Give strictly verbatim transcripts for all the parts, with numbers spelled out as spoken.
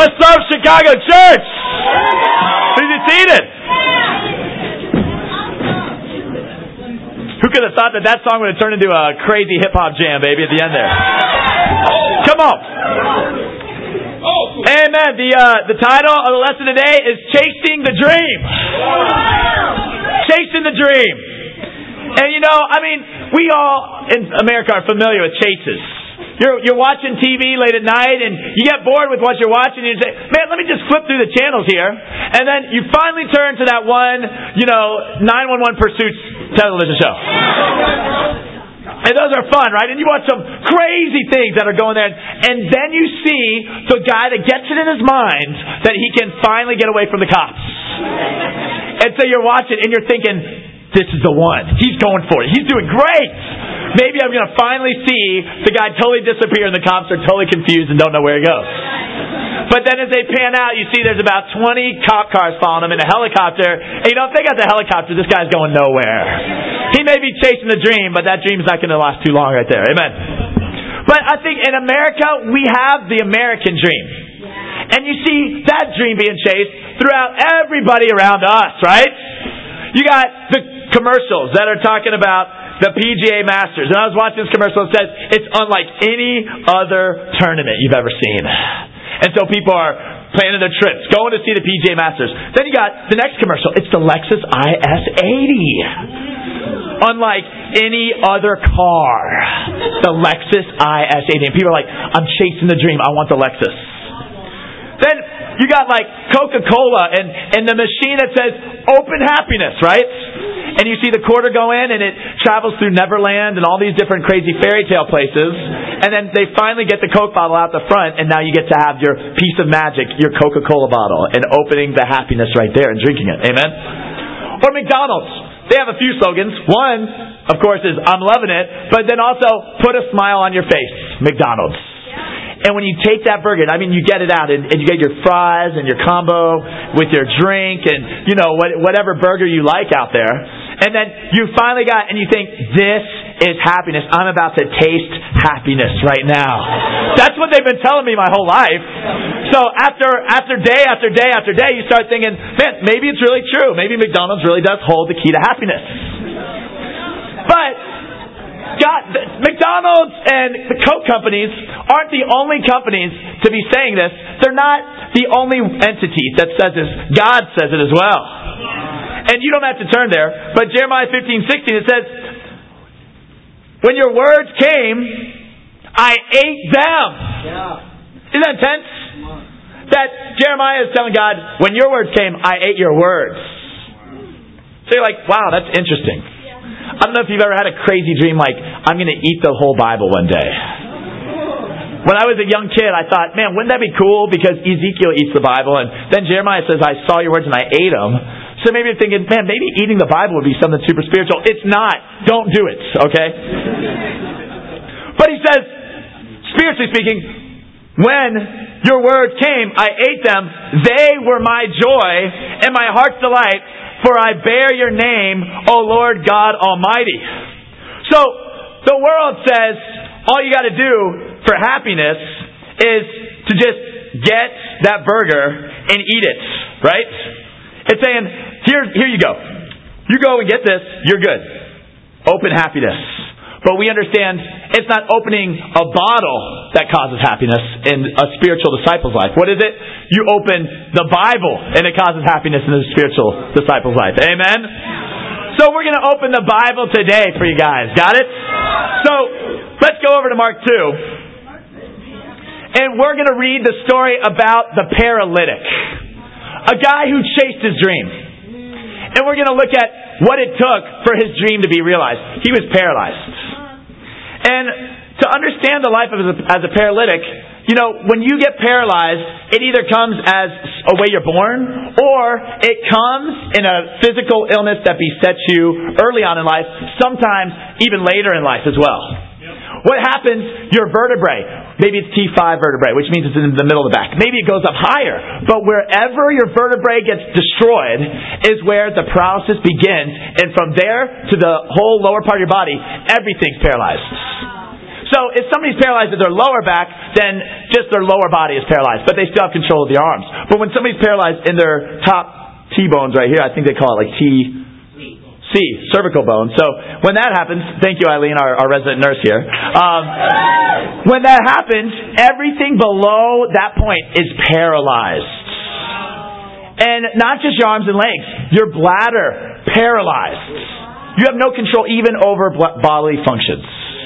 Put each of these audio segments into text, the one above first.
What's up, Chicago church? Please be seated. Who could have thought that that song would have turned into a crazy hip-hop jam, baby, at the end there? Come on. Amen. The uh, the title of the lesson today is Chasing the Dream. Chasing the Dream. And you know, I mean, we all in America are familiar with chases. You're you're watching T V late at night and you get bored with what you're watching and you say, man, let me just flip through the channels here. And then you finally turn to that one, you know, nine one one Pursuits television show. And those are fun, right? And you watch some crazy things that are going there. And then you see the guy that gets it in his mind that he can finally get away from the cops. And so you're watching and you're thinking, this is the one. He's going for it. He's doing great. Maybe I'm going to finally see the guy totally disappear and the cops are totally confused and don't know where he goes. But then as they pan out, you see there's about twenty cop cars following him in a helicopter. And you know, if they got the helicopter, this guy's going nowhere. He may be chasing the dream, but that dream's not going to last too long right there. Amen. But I think in America, we have the American dream. And you see that dream being chased throughout everybody around us, right? You got the commercials that are talking about the P G A Masters. And I was watching this commercial. It says it's unlike any other tournament you've ever seen. And so people are planning their trips, going to see the P G A Masters. Then you got the next commercial. It's the Lexus I S eighty. Unlike any other car. The Lexus I S eighty. And people are like, I'm chasing the dream. I want the Lexus. Then you got like Coca-Cola and, and the machine that says open happiness, right? And you see the quarter go in and it travels through Neverland and all these different crazy fairy tale places. And then they finally get the Coke bottle out the front and now you get to have your piece of magic, your Coca-Cola bottle, and opening the happiness right there and drinking it. Amen? Or McDonald's. They have a few slogans. One, of course, is I'm loving it. But then also, put a smile on your face. McDonald's. And when you take that burger, I mean, you get it out, and, and you get your fries and your combo with your drink and, you know, what, whatever burger you like out there. And then you finally got, and you think, this is happiness. I'm about to taste happiness right now. That's what they've been telling me my whole life. So after after day after day after day, you start thinking, man, maybe it's really true. Maybe McDonald's really does hold the key to happiness. But God, McDonald's and the Coke companies aren't the only companies to be saying this. They're not the only entity that says this. God says it as well. And you don't have to turn there, but Jeremiah fifteen sixteen, it says, when your words came, I ate them. Isn't that intense? That Jeremiah is telling God, when your words came, I ate your words. So you're like, wow, that's interesting. I don't know if you've ever had a crazy dream like, I'm going to eat the whole Bible one day. When I was a young kid, I thought, man, wouldn't that be cool? Because Ezekiel eats the Bible, and then Jeremiah says, I saw your words and I ate them. So maybe you're thinking, man, maybe eating the Bible would be something super spiritual. It's not. Don't do it, okay? But he says, spiritually speaking, when your words came, I ate them. They were my joy and my heart's delight. For I bear your name, O Lord God Almighty. So, the world says, all you got to do for happiness is to just get that burger and eat it. Right? It's saying, here, here you go. You go and get this, you're good. Open happiness. But we understand it's not opening a bottle that causes happiness in a spiritual disciple's life. What is it? You open the Bible and it causes happiness in a spiritual disciple's life. Amen? So we're going to open the Bible today for you guys. Got it? So let's go over to Mark two. And we're going to read the story about the paralytic. A guy who chased his dream. And we're going to look at what it took for his dream to be realized. He was paralyzed. And to understand the life of as a, as a paralytic, you know, when you get paralyzed, it either comes as a way you're born, or it comes in a physical illness that besets you early on in life, sometimes even later in life as well. What happens, your vertebrae, maybe it's T five vertebrae, which means it's in the middle of the back. Maybe it goes up higher. But wherever your vertebrae gets destroyed is where the paralysis begins. And from there to the whole lower part of your body, everything's paralyzed. So if somebody's paralyzed at their lower back, then just their lower body is paralyzed, but they still have control of the arms. But when somebody's paralyzed in their top T-bones right here, I think they call it like T... C, cervical bone. So when that happens, thank you, Eileen, our, our resident nurse here. Um, when that happens, everything below that point is paralyzed. And not just your arms and legs, your bladder paralyzed. You have no control even over bodily functions.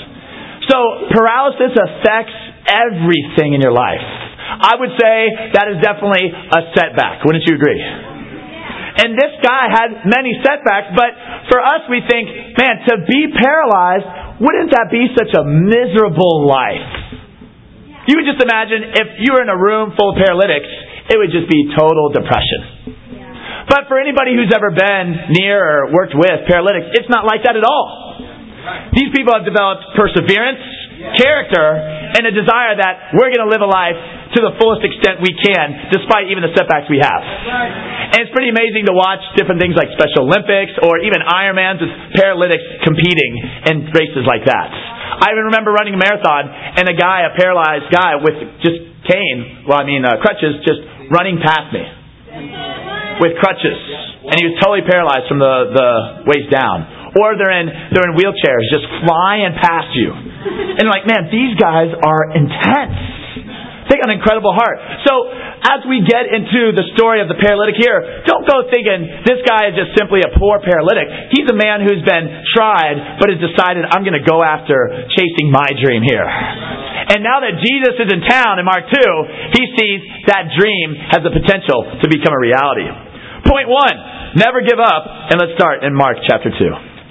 So paralysis affects everything in your life. I would say that is definitely a setback. Wouldn't you agree? And this guy had many setbacks, but for us we think, man, to be paralyzed, wouldn't that be such a miserable life? You would just imagine if you were in a room full of paralytics, it would just be total depression. But for anybody who's ever been near or worked with paralytics, it's not like that at all. These people have developed perseverance, character, and a desire that we're going to live a life to the fullest extent we can, despite even the setbacks we have. And it's pretty amazing to watch different things like Special Olympics or even Ironmans with paralytics competing in races like that. I even remember running a marathon and a guy, a paralyzed guy with just cane, well I mean uh, crutches, just running past me with crutches. And he was totally paralyzed from the, the waist down. Or they're in they're in wheelchairs, just flying past you. And you're like, man, these guys are intense. They got an incredible heart. So as we get into the story of the paralytic here, don't go thinking this guy is just simply a poor paralytic. He's a man who's been tried, but has decided, I'm going to go after chasing my dream here. And now that Jesus is in town in Mark two, he sees that dream has the potential to become a reality. Point one, never give up. And let's start in Mark chapter two.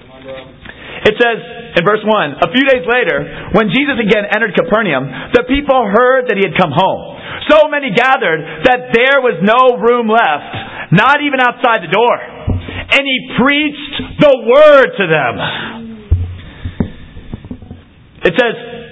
It says in verse one, a few days later, when Jesus again entered Capernaum, the people heard that he had come home. So many gathered that there was no room left, not even outside the door. And he preached the word to them. It says,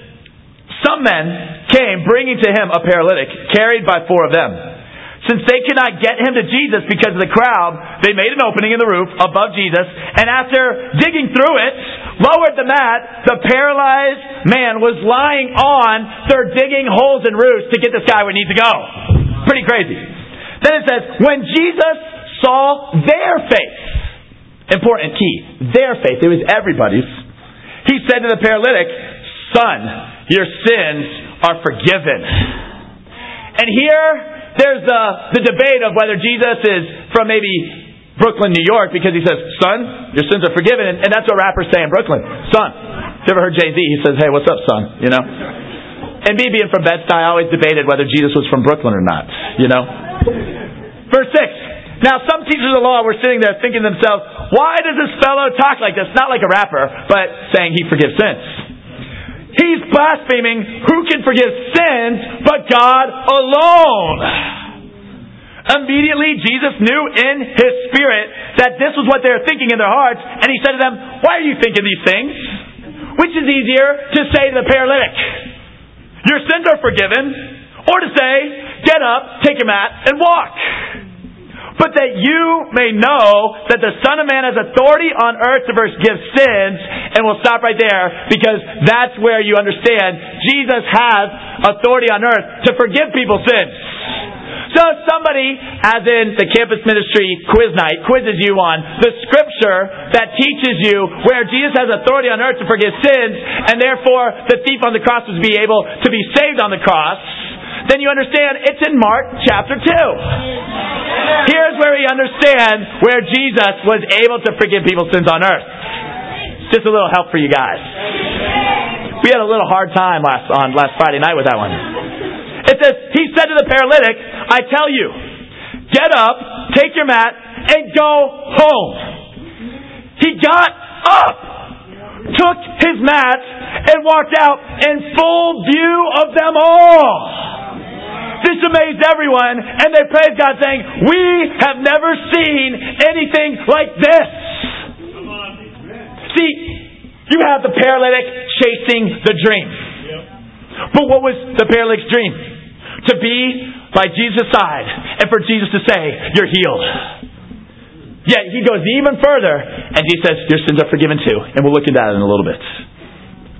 some men came bringing to him a paralytic, carried by four of them. Since they could not get him to Jesus because of the crowd, they made an opening in the roof above Jesus, and after digging through it, lowered the mat. The paralyzed man was lying on. They're digging holes in roofs to get this guy where he needs to go. Pretty crazy. Then it says, when Jesus saw their faith, important key, their faith, it was everybody's, he said to the paralytic, son, your sins are forgiven. And here, there's the, the debate of whether Jesus is from maybe Brooklyn, New York, because he says, son, your sins are forgiven. And, and that's what rappers say in Brooklyn. Son. You ever heard Jay-Z? He says, hey, what's up, son? You know? And me being from Bed-Stuy, I always debated whether Jesus was from Brooklyn or not. You know? Verse six. Now, some teachers of the law were sitting there thinking to themselves, why does this fellow talk like this? Not like a rapper, but saying he forgives sins. He's blaspheming. Who can forgive sins but God alone? Immediately, Jesus knew in his spirit that this was what they were thinking in their hearts, and he said to them, why are you thinking these things? Which is easier, to say to the paralytic, your sins are forgiven, or to say, get up, take your mat, and walk? But that you may know that the Son of Man has authority on earth to forgive sins. And we'll stop right there, because that's where you understand Jesus has authority on earth to forgive people's sins. So if somebody, as in the campus ministry quiz night, quizzes you on the scripture that teaches you where Jesus has authority on earth to forgive sins, and therefore the thief on the cross was be able to be saved on the cross, then you understand it's in Mark chapter two. Here's where we understand where Jesus was able to forgive people's sins on earth. Just a little help for you guys. We had a little hard time last on last Friday night with that one. It says, he said to the paralytic, I tell you, get up, take your mat, and go home. He got up, took his mat, and walked out in full view of them all. This amazed everyone, and they praised God, saying, we have never seen anything like this. See, you have the paralytic chasing the dream. But what was the paralytic's dream? To be by Jesus' side, and for Jesus to say, you're healed. Yet he goes even further, and he says, your sins are forgiven too. And we'll look at that in a little bit.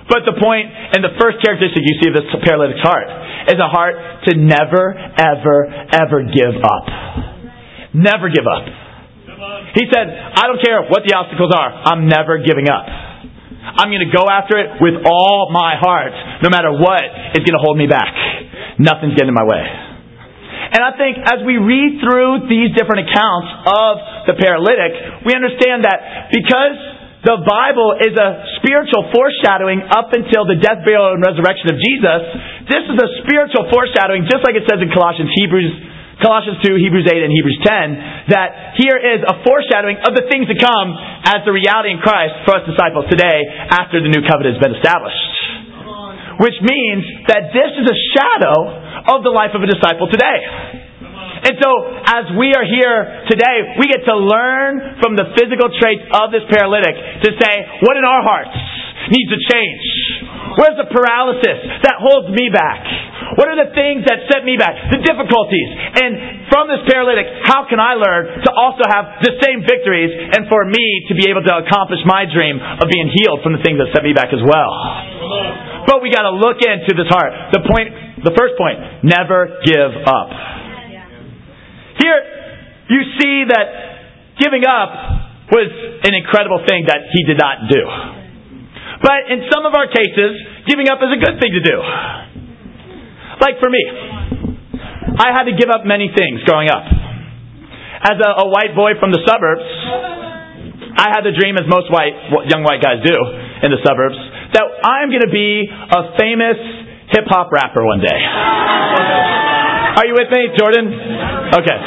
But the point and the first characteristic you see of this paralytic's heart is a heart to never, ever, ever give up. Never give up. He said, I don't care what the obstacles are. I'm never giving up. I'm going to go after it with all my heart, no matter what is going to hold me back. Nothing's getting in my way. And I think as we read through these different accounts of the paralytic, we understand that because the Bible is a spiritual foreshadowing up until the death, burial, and resurrection of Jesus, this is a spiritual foreshadowing, just like it says in Colossians, Hebrews, Colossians two, Hebrews eight, and Hebrews ten, that here is a foreshadowing of the things to come as the reality in Christ for us disciples today after the new covenant has been established. Which means that this is a shadow of the life of a disciple today. And so, as we are here today, we get to learn from the physical traits of this paralytic to say, what in our hearts needs to change? Where's the paralysis that holds me back? What are the things that set me back? The difficulties. And from this paralytic, how can I learn to also have the same victories and for me to be able to accomplish my dream of being healed from the things that set me back as well? But we got to look into this heart. The point, the first point, never give up. Here, you see that giving up was an incredible thing that he did not do. But in some of our cases, giving up is a good thing to do. Like for me, I had to give up many things growing up. As a, a white boy from the suburbs, I had the dream, as most white young white guys do in the suburbs, that I'm going to be a famous hip-hop rapper one day. Are you with me, Jordan? Okay.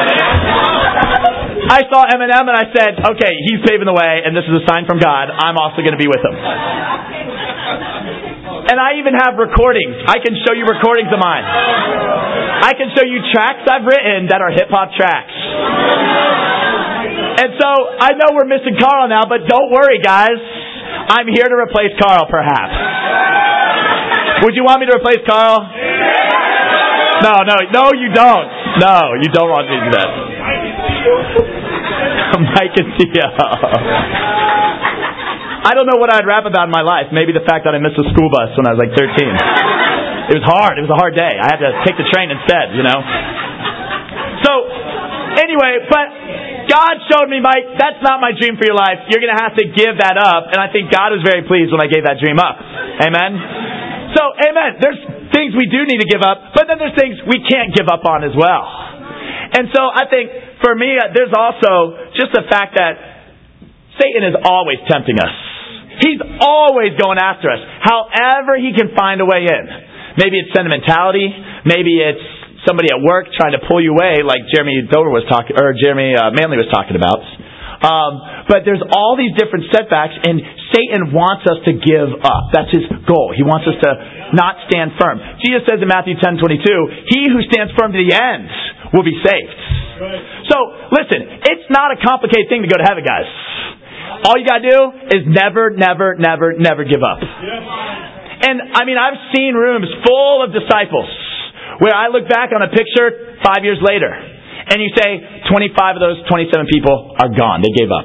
I saw Eminem and I said, okay, he's paving the way and this is a sign from God. I'm also going to be with him. And I even have recordings. I can show you recordings of mine. I can show you tracks I've written that are hip-hop tracks. And so, I know we're missing Carl now, but don't worry, guys. I'm here to replace Carl, perhaps. Would you want me to replace Carl? No, no, no, you don't. No, you don't want me to do that. Mike and Tia. I don't know what I'd rap about in my life. Maybe the fact that I missed a school bus when I was like thirteen. It was hard. It was a hard day. I had to take the train instead, you know. So, anyway, but God showed me, Mike, that's not my dream for your life. You're going to have to give that up. And I think God was very pleased when I gave that dream up. Amen? So, amen. There's things we do need to give up, but then there's things we can't give up on as well. And so I think, for me, there's also just the fact that Satan is always tempting us. He's always going after us, however he can find a way in. Maybe it's sentimentality. Maybe it's somebody at work trying to pull you away, like Jeremy Dover was talking, or Jeremy uh, Manley was talking about. Um, but there's all these different setbacks, and Satan wants us to give up. That's his goal. He wants us to not stand firm. Jesus says in Matthew ten twenty-two, "He who stands firm to the end will be saved." So, listen, it's not a complicated thing to go to heaven, guys. All you got to do is never, never, never, never give up. And, I mean, I've seen rooms full of disciples where I look back on a picture five years later, and you say twenty-five of those twenty-seven people are gone. They gave up.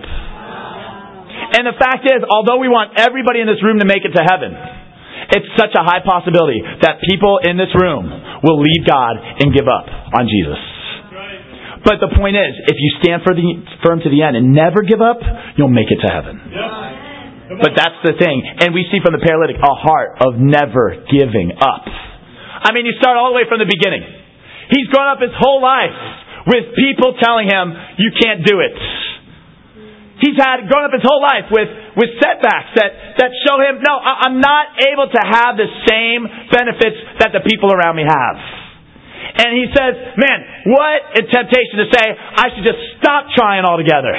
And the fact is, although we want everybody in this room to make it to heaven, it's such a high possibility that people in this room will leave God and give up on Jesus. But the point is, if you stand for the, firm to the end and never give up, you'll make it to heaven. But that's the thing. And we see from the paralytic a heart of never giving up. I mean, you start all the way from the beginning. He's grown up his whole life with people telling him, you can't do it. He's had grown up his whole life with, with setbacks that, that show him, no, I'm not able to have the same benefits that the people around me have. And he says, man, what a temptation to say, I should just stop trying altogether.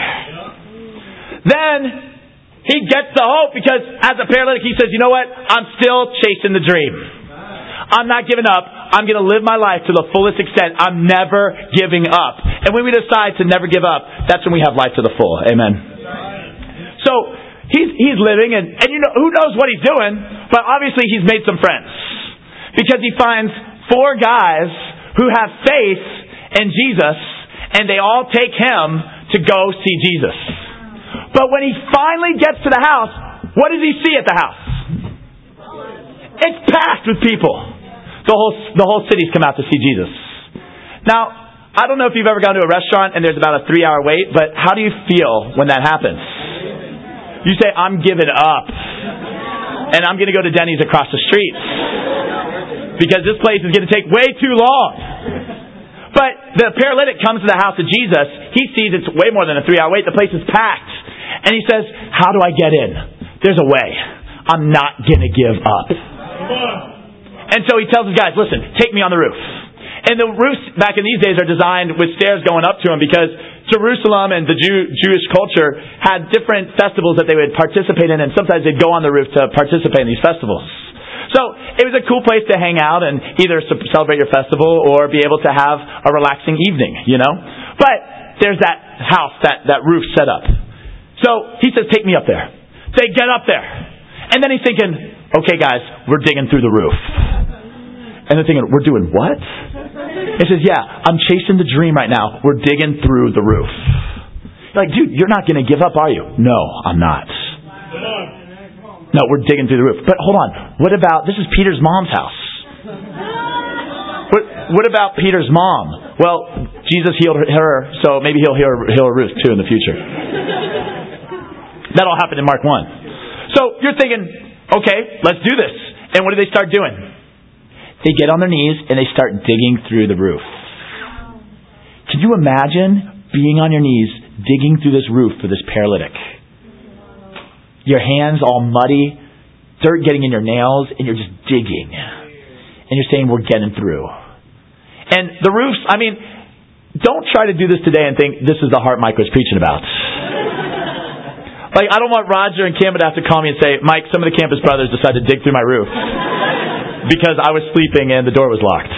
Then he gets the hope because as a paralytic, he says, you know what? I'm still chasing the dream. I'm not giving up. I'm going to live my life to the fullest extent. I'm never giving up. And when we decide to never give up, that's when we have life to the full. Amen. So he's he's living, and, and you know who knows what he's doing, but obviously he's made some friends. Because he finds four guys who have faith in Jesus, and they all take him to go see Jesus. But when he finally gets to the house, what does he see at the house? It's packed with people. The whole the whole city's come out to see Jesus. Now, I don't know if you've ever gone to a restaurant and there's about a three-hour wait, but how do you feel when that happens? You say, I'm giving up. And I'm going to go to Denny's across the street. Because this place is going to take way too long. But the paralytic comes to the house of Jesus. He sees it's way more than a three-hour wait. The place is packed. And he says, how do I get in? There's a way. I'm not going to give up. And so he tells his guys, listen, take me on the roof. And the roofs back in these days are designed with stairs going up to them because Jerusalem and the Jew, Jewish culture had different festivals that they would participate in, and sometimes they'd go on the roof to participate in these festivals. So it was a cool place to hang out and either celebrate your festival or be able to have a relaxing evening, you know. But there's that house, that, that roof set up. So he says, take me up there. They get up there. And then he's thinking, okay guys, we're digging through the roof. And they're thinking, we're doing what? He says, yeah, I'm chasing the dream right now. We're digging through the roof. You're like, dude, you're not going to give up, are you? No, I'm not. No, we're digging through the roof. But hold on. What about, this is Peter's mom's house. What, what about Peter's mom? Well, Jesus healed her, so maybe he'll heal, heal Ruth too in the future. That all happened in Mark one. So you're thinking, okay, let's do this. And what do they start doing? They get on their knees and they start digging through the roof. Can you imagine being on your knees digging through this roof for this paralytic? Your hands all muddy, dirt getting in your nails, and you're just digging. And you're saying, we're getting through. And the roofs, I mean, don't try to do this today and think this is the heart Mike was preaching about. Like, I don't want Roger and Campbell to have to call me and say, Mike, some of the campus brothers decided to dig through my roof because I was sleeping and the door was locked.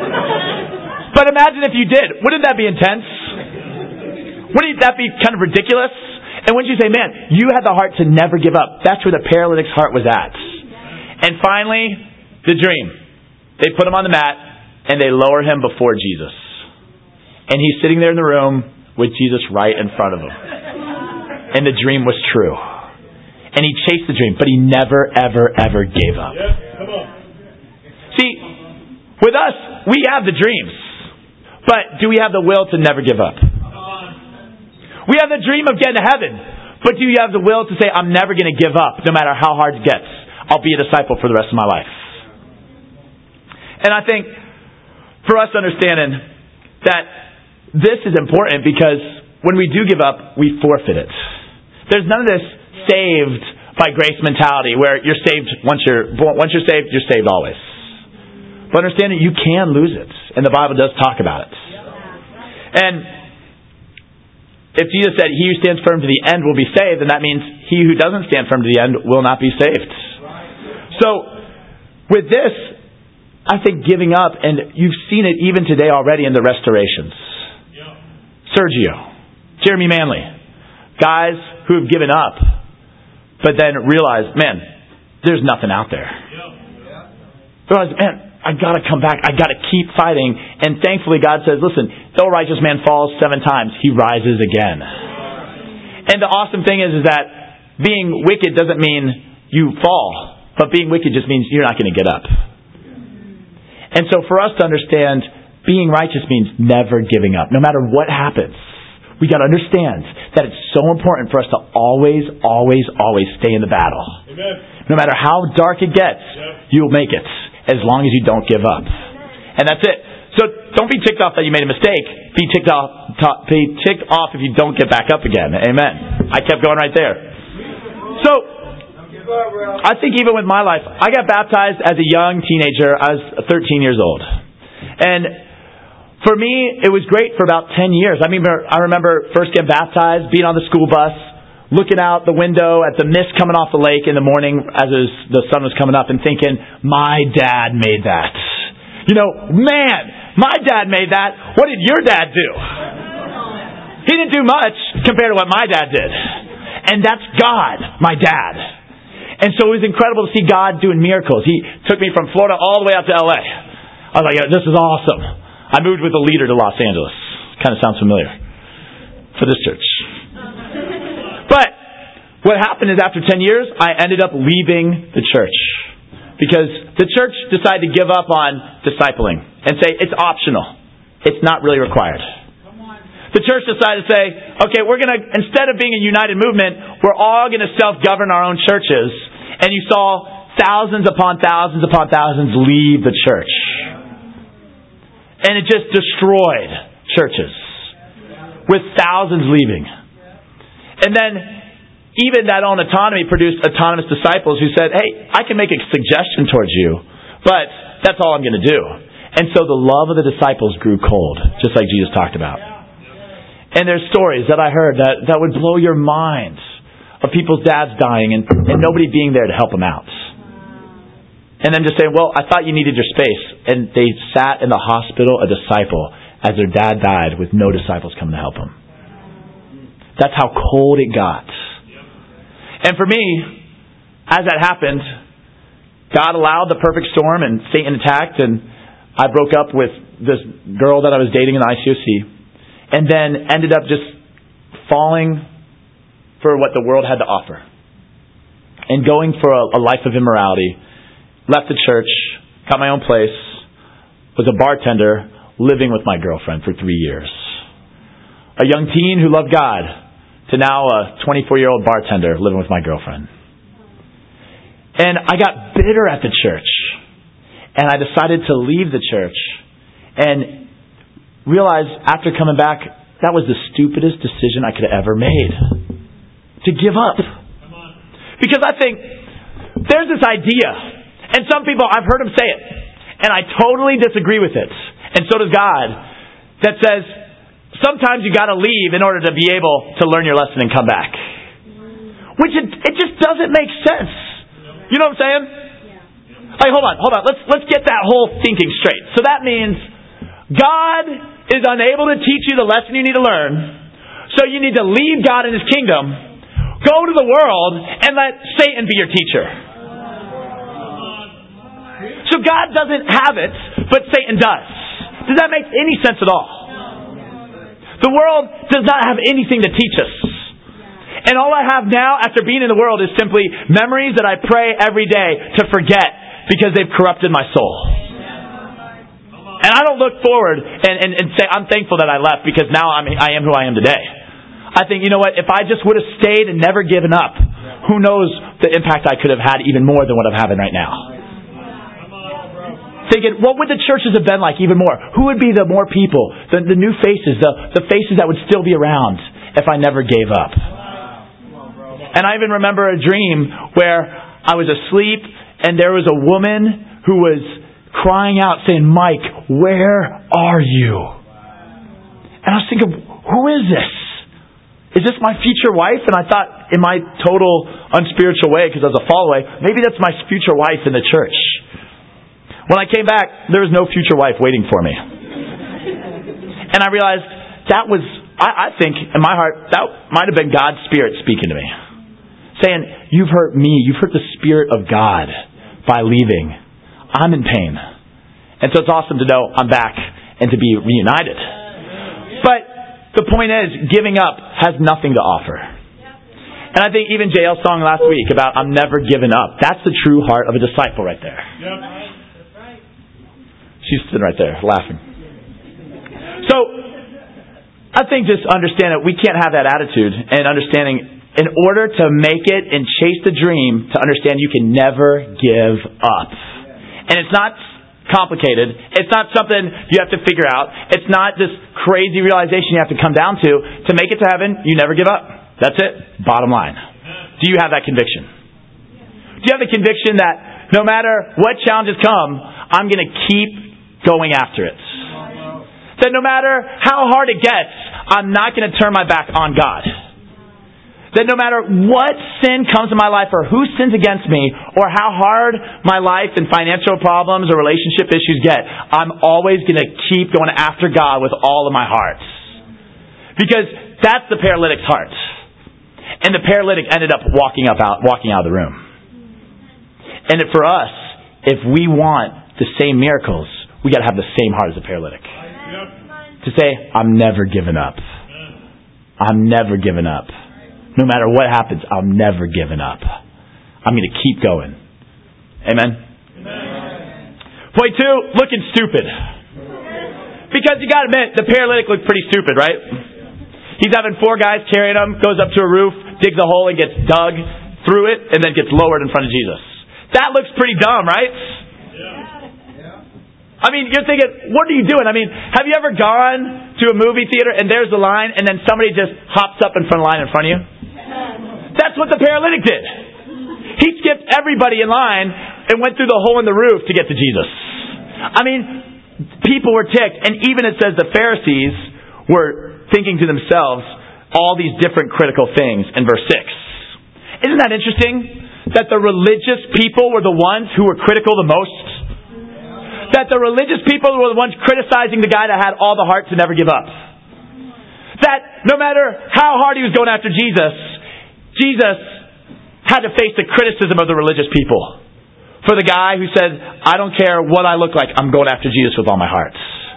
But imagine if you did. Wouldn't that be intense? Wouldn't that be kind of ridiculous? And wouldn't you say, man, you had the heart to never give up. That's where the paralytic's heart was at. And finally, the dream. They put him on the mat and they lower him before Jesus. And he's sitting there in the room with Jesus right in front of him. And the dream was true. And he chased the dream, but he never, ever, ever gave up. Yeah, come on. See, with us, we have the dreams. But do we have the will to never give up? We have the dream of getting to heaven. But do you have the will to say, I'm never going to give up, no matter how hard it gets. I'll be a disciple for the rest of my life. And I think, for us understanding that this is important because when we do give up, we forfeit it. There's none of this saved by grace mentality where you're saved once you're once you're saved, you're saved always. But understand that you can lose it. And the Bible does talk about it. And if Jesus said, he who stands firm to the end will be saved, then that means he who doesn't stand firm to the end will not be saved. So, with this, I think giving up, and you've seen it even today already in the restorations. Sergio, Jeremy Manley, guys who have given up, but then realize, man, there's nothing out there. Realize, man, I got to come back. I got to keep fighting. And thankfully God says, listen, though a righteous man falls seven times, he rises again. And the awesome thing is, is that being wicked doesn't mean you fall. But being wicked just means you're not going to get up. And so for us to understand, being righteous means never giving up. No matter what happens, we got to understand that it's so important for us to always, always, always stay in the battle. Amen. No matter how dark it gets, yeah. You'll make it. As long as you don't give up. And that's it. So don't be ticked off that you made a mistake. Be ticked off, t- be ticked off if you don't get back up again. Amen. I kept going right there. So, I think even with my life, I got baptized as a young teenager. I was thirteen years old. And for me, it was great for about ten years. I mean, I remember first getting baptized, being on the school bus, looking out the window at the mist coming off the lake in the morning as was, the sun was coming up and thinking, my dad made that. You know, man, my dad made that. What did your dad do? He didn't do much compared to what my dad did. And that's God, my dad. And so it was incredible to see God doing miracles. He took me from Florida all the way out to L A. I was like, yeah, this is awesome. I moved with a leader to Los Angeles. Kind of sounds familiar for this church. But what happened is after ten years, I ended up leaving the church. Because the church decided to give up on discipling and say it's optional. It's not really required. The church decided to say, okay, we're going to, instead of being a united movement, we're all going to self-govern our own churches. And you saw thousands upon thousands upon thousands leave the church. And it just destroyed churches with thousands leaving. And then even that own autonomy produced autonomous disciples who said, hey, I can make a suggestion towards you, but that's all I'm going to do. And so the love of the disciples grew cold, just like Jesus talked about. And there's stories that I heard that, that would blow your mind of people's dads dying and, and nobody being there to help them out. And then just saying, well, I thought you needed your space. And they sat in the hospital, a disciple, as their dad died with no disciples coming to help them. That's how cold it got. And for me, as that happened, God allowed the perfect storm and Satan attacked, and I broke up with this girl that I was dating in the I C O C, and then ended up just falling for what the world had to offer and going for a, a life of immorality. Left the church, got my own place, was a bartender, living with my girlfriend for three years. A young teen who loved God, to now a twenty-four-year-old bartender living with my girlfriend. And I got bitter at the church. And I decided to leave the church. And realized after coming back, that was the stupidest decision I could have ever made. To give up. Because I think there's this idea, and some people, I've heard them say it, and I totally disagree with it, and so does God, that says sometimes you got to leave in order to be able to learn your lesson and come back. Which it, it just doesn't make sense. You know what I'm saying? Like, hold on, hold on. Let's let's get that whole thinking straight. So that means God is unable to teach you the lesson you need to learn, so you need to leave God and His kingdom, go to the world, and let Satan be your teacher. So God doesn't have it, but Satan does. Does that make any sense at all? The world does not have anything to teach us. And all I have now after being in the world is simply memories that I pray every day to forget because they've corrupted my soul. And I don't look forward and, and, and say, I'm thankful that I left because now I'm, I am who I am today. I think, you know what, if I just would have stayed and never given up, who knows the impact I could have had even more than what I'm having right now. Thinking, what would the churches have been like even more? Who would be the more people, the, the new faces, the, the faces that would still be around if I never gave up? And I even remember a dream where I was asleep and there was a woman who was crying out saying, Mike, where are you? And I was thinking, who is this? Is this my future wife? And I thought in my total unspiritual way, because I was a follow-away, maybe that's my future wife in the church. When I came back, there was no future wife waiting for me. And I realized that was, I, I think, in my heart, that might have been God's Spirit speaking to me. Saying, you've hurt me, you've hurt the Spirit of God by leaving. I'm in pain. And so it's awesome to know I'm back and to be reunited. But the point is, giving up has nothing to offer. And I think even J L's song last week about I'm never giving up, that's the true heart of a disciple right there. She's sitting right there, laughing. So, I think just understand that we can't have that attitude and understanding in order to make it and chase the dream, to understand you can never give up. And it's not complicated. It's not something you have to figure out. It's not this crazy realization you have to come down to. To make it to heaven, you never give up. That's it. Bottom line. Do you have that conviction? Do you have the conviction that no matter what challenges come, I'm going to keep going after it? That no matter how hard it gets, I'm not going to turn my back on God. That no matter what sin comes in my life or who sins against me or how hard my life and financial problems or relationship issues get, I'm always going to keep going after God with all of my heart. Because that's the paralytic's heart. And the paralytic ended up walking up out walking out of the room. And for us, if we want the same miracles, we got to have the same heart as the paralytic. To say, I'm never giving up. I'm never giving up. No matter what happens, I'm never giving up. I'm going to keep going. Amen? Point two, looking stupid. Because you got to admit, the paralytic looked pretty stupid, right? He's having four guys carrying him, goes up to a roof, digs a hole and gets dug through it, and then gets lowered in front of Jesus. That looks pretty dumb, right? I mean, you're thinking, what are you doing? I mean, have you ever gone to a movie theater and there's the line and then somebody just hops up in front of the line in front of you? That's what the paralytic did. He skipped everybody in line and went through the hole in the roof to get to Jesus. I mean, people were ticked. And even it says the Pharisees were thinking to themselves all these different critical things in verse six. Isn't that interesting? That the religious people were the ones who were critical the most? That the religious people were the ones criticizing the guy that had all the heart to never give up. That no matter how hard he was going after Jesus, Jesus had to face the criticism of the religious people. For the guy who said, I don't care what I look like, I'm going after Jesus with all my heart.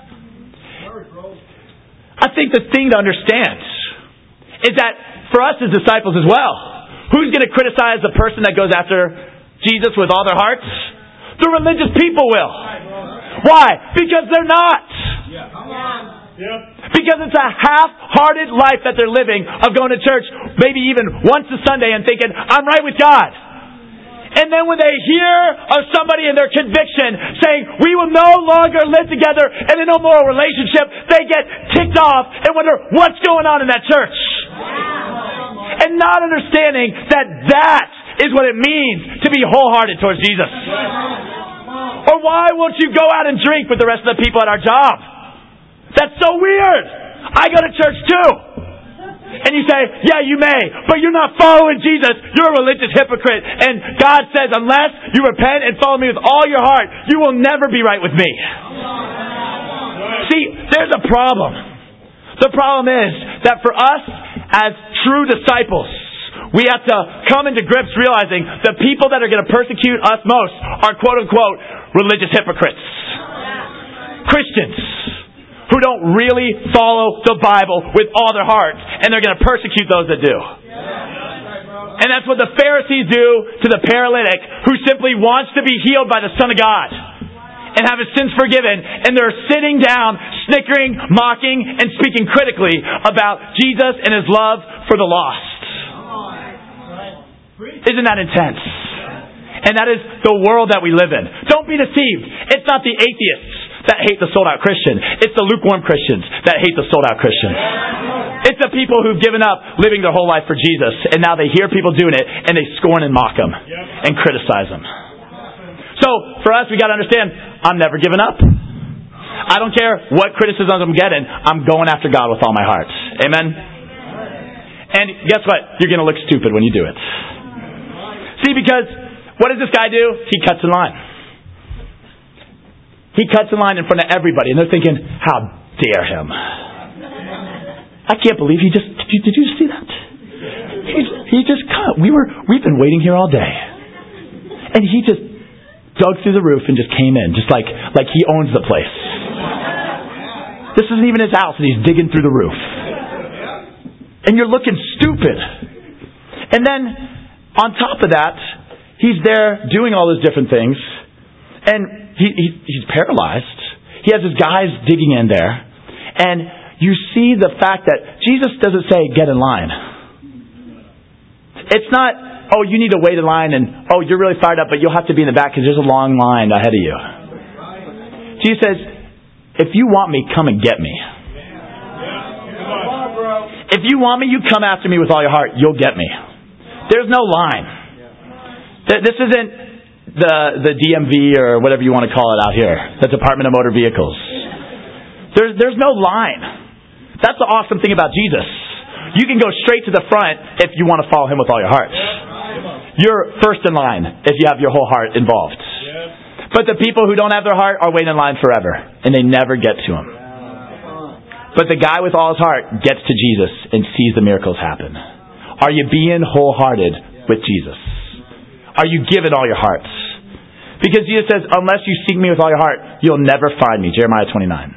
I think the thing to understand is that for us as disciples as well, who's going to criticize the person that goes after Jesus with all their hearts? The religious people will. Why? Because they're not. Because it's a half-hearted life that they're living of going to church maybe even once a Sunday and thinking, I'm right with God. And then when they hear of somebody in their conviction saying, we will no longer live together in an immoral relationship, they get ticked off and wonder what's going on in that church. And not understanding that that is what it means to be wholehearted towards Jesus. Or why won't you go out and drink with the rest of the people at our job? That's so weird. I go to church too. And you say, yeah, you may, but you're not following Jesus. You're a religious hypocrite. And God says, unless you repent and follow me with all your heart, you will never be right with me. See, there's a problem. The problem is that for us as true disciples, we have to come into grips realizing the people that are going to persecute us most are quote-unquote religious hypocrites. Christians who don't really follow the Bible with all their heart, and they're going to persecute those that do. And that's what the Pharisees do to the paralytic who simply wants to be healed by the Son of God and have his sins forgiven, and they're sitting down, snickering, mocking, and speaking critically about Jesus and his love for the lost. Isn't that intense? And that is the world that we live in. Don't be deceived. It's not the atheists that hate the sold-out Christian. It's the lukewarm Christians that hate the sold-out Christians. It's the people who've given up living their whole life for Jesus, and now they hear people doing it, and they scorn and mock them and criticize them. So, for us, we got to understand, I'm never giving up. I don't care what criticism I'm getting. I'm going after God with all my heart. Amen? And guess what? You're going to look stupid when you do it. See, because what does this guy do? He cuts in line. He cuts in line in front of everybody, and they're thinking, how dare him? I can't believe he just, did you, did you see that? He's, he just cut. We were, we've been waiting here all day. And he just dug through the roof and just came in, just like, like he owns the place. This isn't even his house, and he's digging through the roof. And you're looking stupid. And then, on top of that, he's there doing all those different things, and he, he he's paralyzed. He has his guys digging in there, and you see the fact that Jesus doesn't say, get in line. It's not, oh, you need to wait in line, and oh, you're really fired up, but you'll have to be in the back because there's a long line ahead of you. Jesus says, if you want me, come and get me. If you want me, you come after me with all your heart. You'll get me. There's no line. This isn't the the D M V or whatever you want to call it out here, the Department of Motor Vehicles. There's there's no line. That's the awesome thing about Jesus. You can go straight to the front if you want to follow him with all your heart. You're first in line if you have your whole heart involved. But the people who don't have their heart are waiting in line forever, and they never get to him. But the guy with all his heart gets to Jesus and sees the miracles happen. Are you being wholehearted with Jesus? Are you giving all your hearts? Because Jesus says, unless you seek me with all your heart, you'll never find me. Jeremiah twenty-nine.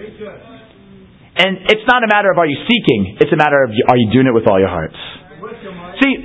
And it's not a matter of are you seeking, it's a matter of are you doing it with all your hearts. See,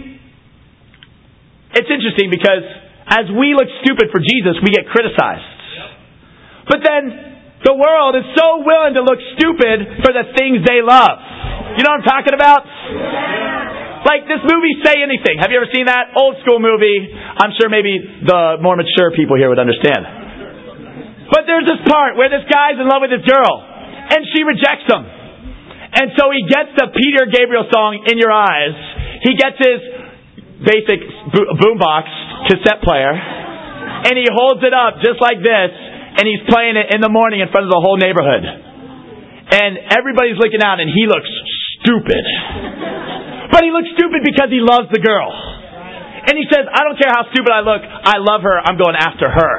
it's interesting because as we look stupid for Jesus, we get criticized. But then the world is so willing to look stupid for the things they love. You know what I'm talking about? Like this movie, Say Anything. Have you ever seen that? Old school movie. I'm sure maybe the more mature people here would understand. But there's this part where this guy's in love with this girl, and she rejects him. And so he gets the Peter Gabriel song, In Your Eyes. He gets his basic boombox cassette player, and he holds it up just like this, and he's playing it in the morning in front of the whole neighborhood. And everybody's looking out, and he looks stupid. But he looks stupid because he loves the girl. And he says, I don't care how stupid I look, I love her, I'm going after her.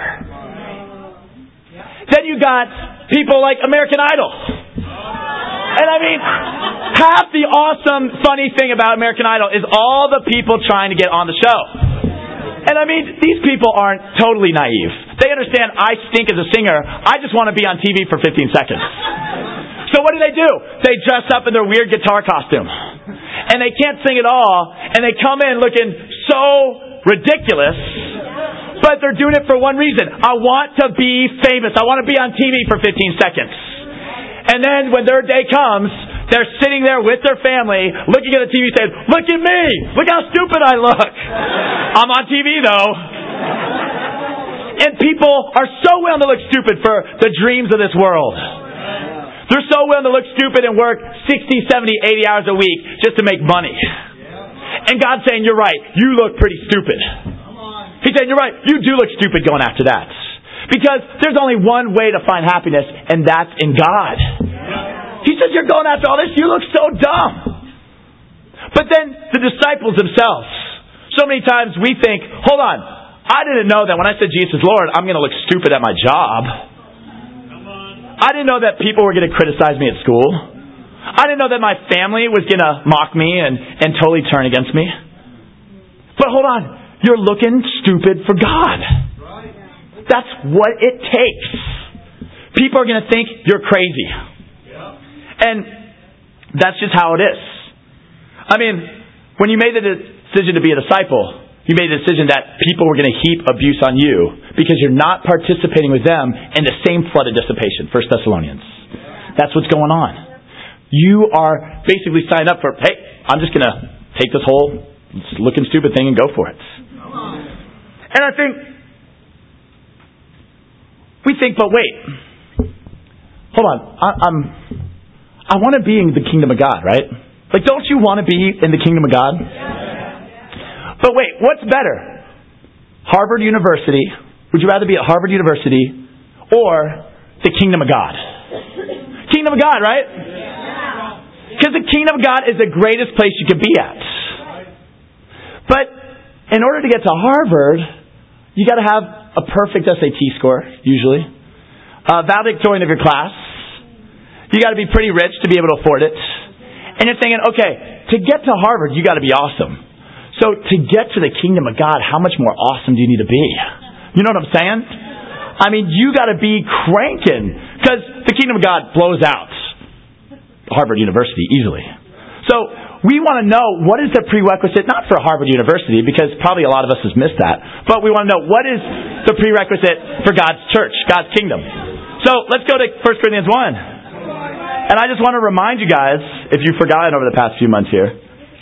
Then you got people like American Idol. And I mean, half the awesome, funny thing about American Idol is all the people trying to get on the show. And I mean, these people aren't totally naive. They understand I stink as a singer. I just want to be on T V for fifteen seconds. So what do they do? They dress up in their weird guitar costume. And they can't sing at all. And they come in looking so ridiculous. But they're doing it for one reason. I want to be famous. I want to be on T V for fifteen seconds. And then when their day comes, they're sitting there with their family, looking at the T V saying, look at me! Look how stupid I look! I'm on T V though. And people are so willing to look stupid for the dreams of this world. They're so willing to look stupid and work sixty, seventy, eighty hours a week just to make money. And God's saying, you're right, you look pretty stupid. He's saying, you're right, you do look stupid going after that. Because there's only one way to find happiness, and that's in God. He says, you're going after all this, you look so dumb. But then the disciples themselves, so many times we think, hold on, I didn't know that when I said Jesus is Lord, I'm going to look stupid at my job. I didn't know that people were going to criticize me at school. I didn't know that my family was going to mock me and, and totally turn against me. But hold on, you're looking stupid for God. That's what it takes. People are going to think you're crazy. And that's just how it is. I mean, when you made the decision to be a disciple, you made the decision that people were going to heap abuse on you because you're not participating with them in the same flood of dissipation. First Thessalonians. That's what's going on. You are basically signed up for, hey, I'm just going to take this whole looking stupid thing and go for it. And I think, we think, but wait, hold on, I, I'm, I want to be in the kingdom of God, right? Like, don't you want to be in the kingdom of God? But wait, what's better? Harvard University, would you rather be at Harvard University or the kingdom of God? Kingdom of God, right? Because the kingdom of God is the greatest place you could be at. But in order to get to Harvard, you got to have a perfect S A T score, usually. Uh, valedictorian of your class. You got to be pretty rich to be able to afford it. And you're thinking, okay, to get to Harvard, you got to be awesome. So to get to the kingdom of God, how much more awesome do you need to be? You know what I'm saying? I mean, you got to be cranking. Because the kingdom of God blows out Harvard University easily. So we want to know what is the prerequisite, not for Harvard University, because probably a lot of us has missed that, but we want to know what is the prerequisite for God's church, God's kingdom. So let's go to First Corinthians one. And I just want to remind you guys, if you've forgotten over the past few months here,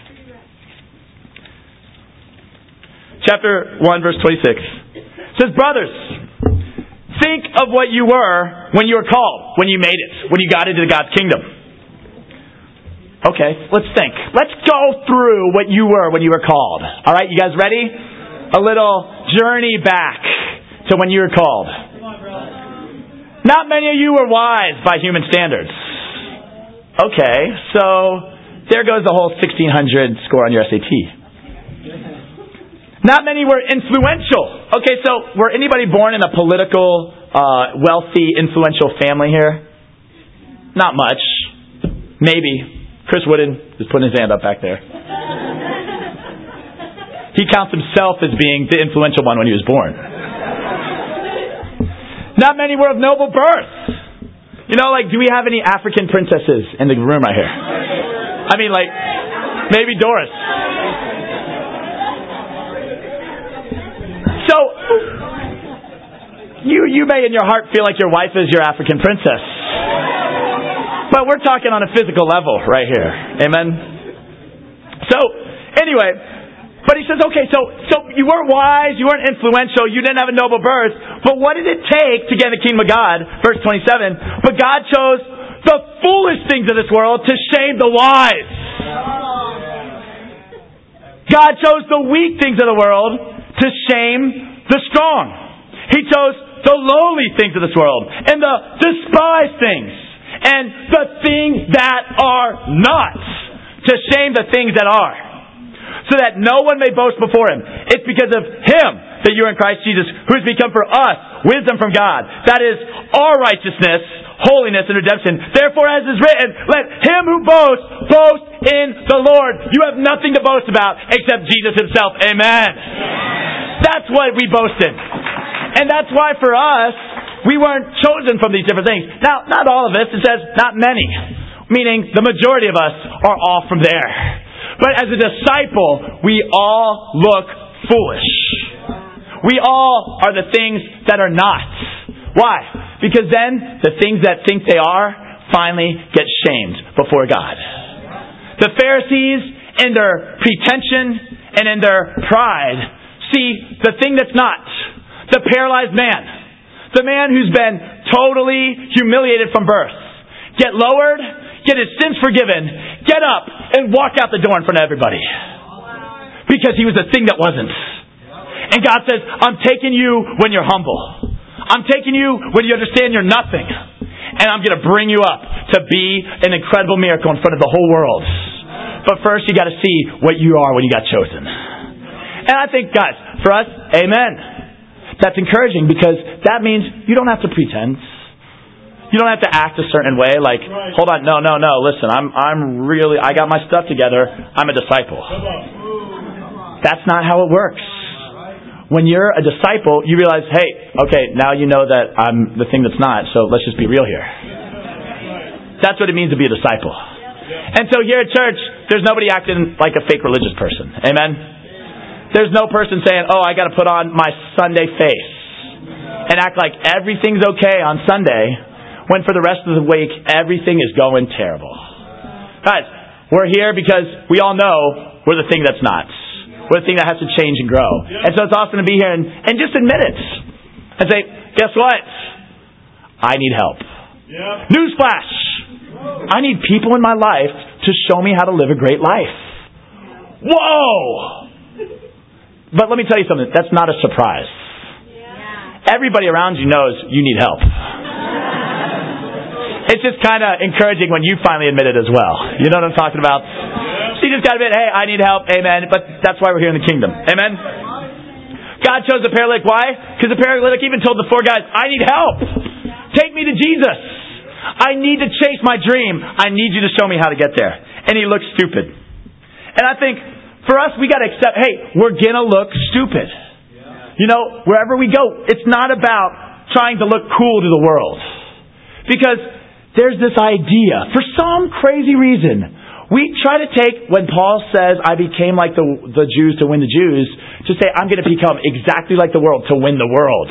chapter one, verse twenty-six. It says, brothers, think of what you were when you were called, when you made it, when you got into God's kingdom. Okay, let's think. Let's go through what you were when you were called. All right, you guys ready? A little journey back to when you were called. Not many of you were wise by human standards. Okay, so there goes the whole sixteen hundred score on your S A T. Not many were influential. Okay, so were anybody born in a political, uh, wealthy, influential family here? Not much. Maybe. Chris Wooden is putting his hand up back there. He counts himself as being the influential one when he was born. Not many were of noble birth. You know, like, do we have any African princesses in the room right here? I mean, like, maybe Doris. So, you, you may in your heart feel like your wife is your African princess. But we're talking on a physical level right here. Amen? So, anyway, but he says, okay, so so you weren't wise, you weren't influential, you didn't have a noble birth, but what did it take to get in the kingdom of God? Verse twenty-seven, but God chose the foolish things of this world to shame the wise. God chose the weak things of the world to shame the strong. He chose the lowly things of this world and the despised things and the things that are not to shame the things that are, so that no one may boast before Him. It's because of Him that you're in Christ Jesus, who has become for us wisdom from God. That is our righteousness, holiness, and redemption. Therefore, as is written, let him who boasts, boast in the Lord. You have nothing to boast about except Jesus Himself. Amen. That's what we boast in. And that's why for us, we weren't chosen from these different things. Now, not all of us. It says not many. Meaning the majority of us are all from there. But as a disciple, we all look foolish. We all are the things that are not. Why? Because then the things that think they are finally get shamed before God. The Pharisees, in their pretension and in their pride, see the thing that's not. The paralyzed man. The man who's been totally humiliated from birth. Get lowered, get his sins forgiven, get up, and walk out the door in front of everybody. Because he was a thing that wasn't. And God says, I'm taking you when you're humble. I'm taking you when you understand you're nothing. And I'm going to bring you up to be an incredible miracle in front of the whole world. But first you got to see what you are when you got chosen. And I think, guys, for us, amen. That's encouraging because that means you don't have to pretend. You don't have to act a certain way like, hold on, no, no, no, listen, I'm I'm really, I got my stuff together, I'm a disciple. That's not how it works. When you're a disciple, you realize, hey, okay, now you know that I'm the thing that's not, so let's just be real here. That's what it means to be a disciple. And so here at church, there's nobody acting like a fake religious person. Amen? There's no person saying, oh, I got to put on my Sunday face and act like everything's okay on Sunday when for the rest of the week, everything is going terrible. Guys, we're here because we all know we're the thing that's not. We're the thing that has to change and grow. And so it's awesome to be here and, and just admit it. And say, guess what? I need help. Yeah. Newsflash! I need people in my life to show me how to live a great life. Whoa! But let me tell you something. That's not a surprise. Yeah. Everybody around you knows you need help. It's just kind of encouraging when you finally admit it as well. You know what I'm talking about? So you just got to admit, hey, I need help. Amen. But that's why we're here in the kingdom. Amen. God chose the paralytic. Why? Because the paralytic even told the four guys, I need help. Take me to Jesus. I need to chase my dream. I need you to show me how to get there. And he looked stupid. And I think for us, we got to accept, hey, we're going to look stupid. You know, wherever we go, it's not about trying to look cool to the world. Because there's this idea, for some crazy reason, we try to take, when Paul says, I became like the, the Jews to win the Jews, to say, I'm going to become exactly like the world to win the world.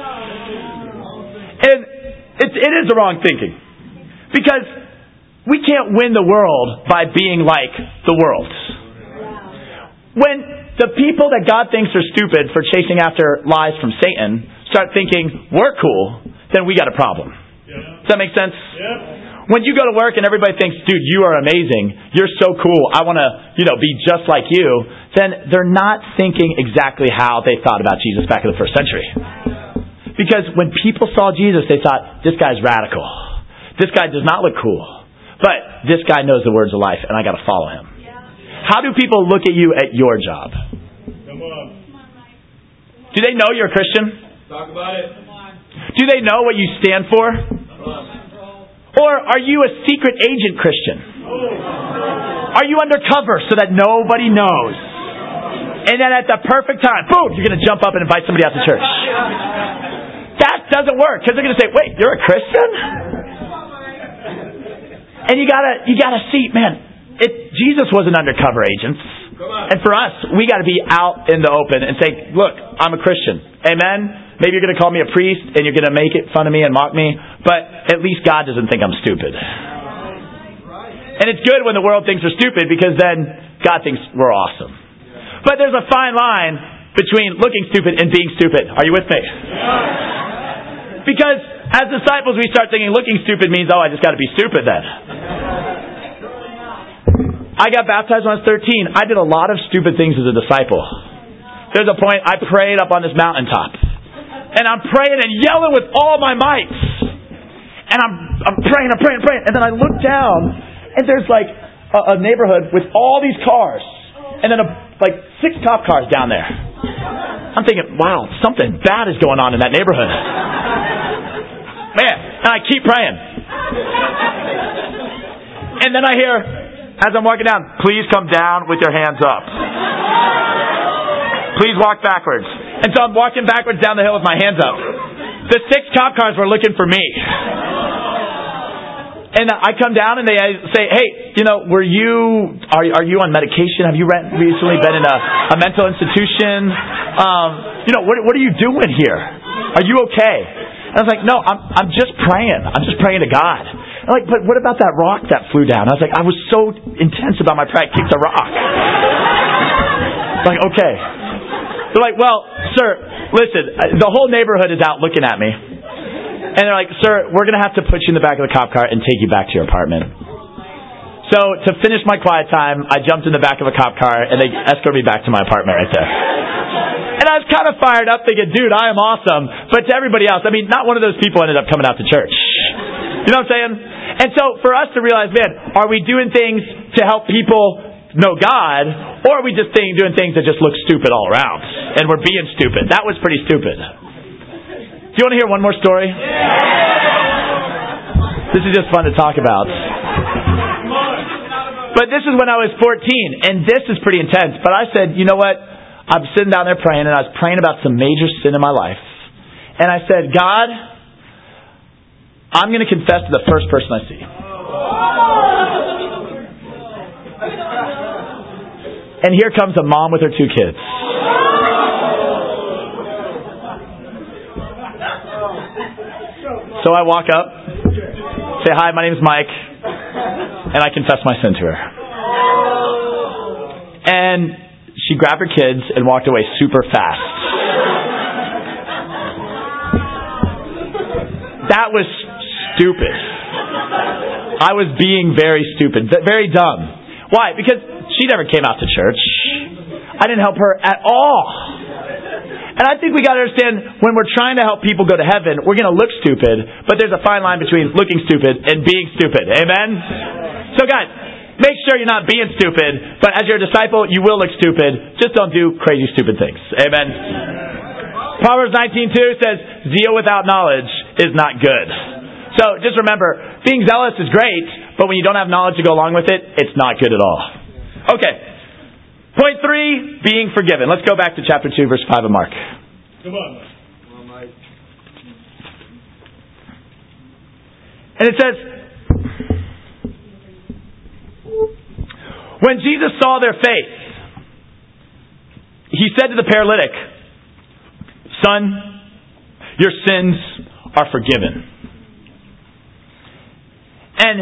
And it, it is the wrong thinking. Because we can't win the world by being like the world. When the people that God thinks are stupid for chasing after lies from Satan start thinking we're cool, then we got a problem. Yeah. Does that make sense? Yeah. When you go to work and everybody thinks, dude, you are amazing, you're so cool, I want to, you know, be just like you, then they're not thinking exactly how they thought about Jesus back in the first century. Because when people saw Jesus, they thought, this guy's radical. This guy does not look cool. But this guy knows the words of life, and I got to follow him. How do people look at you at your job? Come on. Do they know you're a Christian? Talk about it. Do they know what you stand for? Or are you a secret agent Christian? Are you undercover so that nobody knows? And then at the perfect time, boom, you're going to jump up and invite somebody out to church. That doesn't work because they're going to say, wait, you're a Christian? And you gotta, you gotta see, man, It, Jesus wasn't undercover agents. And for us, we got to be out in the open and say, look, I'm a Christian. Amen? maybe you're going to call me a priest and you're going to make it fun of me and mock me, but at least God doesn't think I'm stupid. And it's good when the world thinks we're stupid, because then God thinks we're awesome. But there's a fine line between looking stupid and being stupid. Are you with me? Because as disciples, we start thinking looking stupid means, oh, I just got to be stupid then. I got baptized when I was thirteen. I did a lot of stupid things as a disciple. There's a point I prayed up on this mountaintop. And I'm praying and yelling with all my might. And I'm I'm praying, I'm praying, praying. And then I look down, and there's like a, a neighborhood with all these cars. And then a, like six cop cars down there. I'm thinking, wow, something bad is going on in that neighborhood. Man, and I keep praying. And then I hear, as I'm walking down, please come down with your hands up. Please walk backwards. And so I'm walking backwards down the hill with my hands up. The six cop cars were looking for me. And I come down and they say, hey, you know, were you, are, are you on medication? Have you recently been in a, a mental institution? Um, you know, what, what are you doing here? Are you okay? And I was like, no, I'm, I'm just praying. I'm just praying to God. I'm like, but what about that rock that flew down? I was like, I was so intense about my prayer, I kicked a rock. Like, okay. They're like, well, sir, listen, the whole neighborhood is out looking at me. And they're like, sir, we're going to have to put you in the back of the cop car and take you back to your apartment. So to finish my quiet time, I jumped in the back of a cop car and they escorted me back to my apartment right there. And I was kind of fired up thinking, dude, I am awesome. But to everybody else, I mean, not one of those people ended up coming out to church. You know what I'm saying? And so for us to realize, man, are we doing things to help people know God, or are we just doing things that just look stupid all around? And we're being stupid. That was pretty stupid. Do you want to hear one more story? This is just fun to talk about. But this is when I was fourteen, and this is pretty intense. But I said, you know what? I'm sitting down there praying, and I was praying about some major sin in my life. And I said, God, I'm going to confess to the first person I see. And here comes a mom with her two kids. So I walk up, say, hi, my name is Mike, and I confess my sin to her. And she grabbed her kids and walked away super fast. That was stupid. I was being very stupid, very dumb. Why? Because she never came out to church. I didn't help her at all. And I think we got to understand, when we're trying to help people go to heaven, we're going to look stupid, but there's a fine line between looking stupid and being stupid. Amen? So guys, make sure you're not being stupid, but as you're a disciple, you will look stupid. Just don't do crazy stupid things. Amen? Proverbs nineteen two says, zeal without knowledge is not good. So just remember, being zealous is great, but when you don't have knowledge to go along with it, it's not good at all. Okay. Point three, being forgiven. Let's go back to chapter two, verse five of Mark. Come on. And it says, when Jesus saw their faith, He said to the paralytic, son, your sins are forgiven. And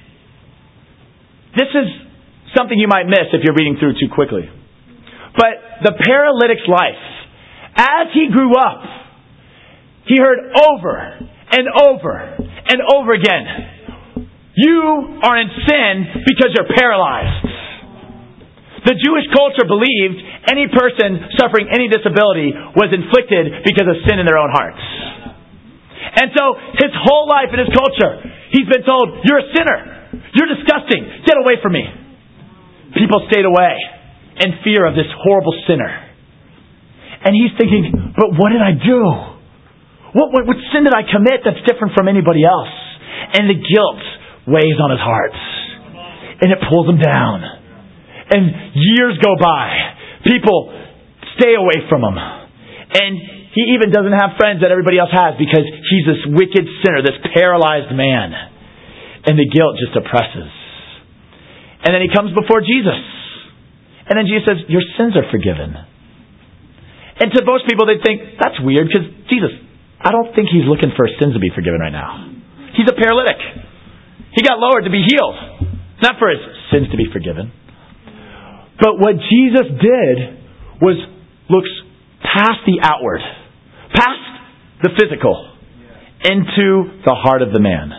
this is something you might miss if you're reading through too quickly. But the paralytic's life, as he grew up, he heard over and over and over again, you are in sin because you're paralyzed. The Jewish culture believed any person suffering any disability was inflicted because of sin in their own hearts. And so his whole life in his culture, he's been told, you're a sinner. You're disgusting. Get away from me. People stayed away in fear of this horrible sinner. And he's thinking, but what did I do? What, what, what sin did I commit that's different from anybody else? And the guilt weighs on his heart. And it pulls him down. And years go by. People stay away from him. And he even doesn't have friends that everybody else has because he's this wicked sinner, this paralyzed man. And the guilt just oppresses. And then he comes before Jesus. And then Jesus says, your sins are forgiven. And to most people, they'd think, that's weird because Jesus, I don't think he's looking for his sins to be forgiven right now. He's a paralytic. He got lowered to be healed, not for his sins to be forgiven. But what Jesus did was looks past the outward, past the physical, into the heart of the man.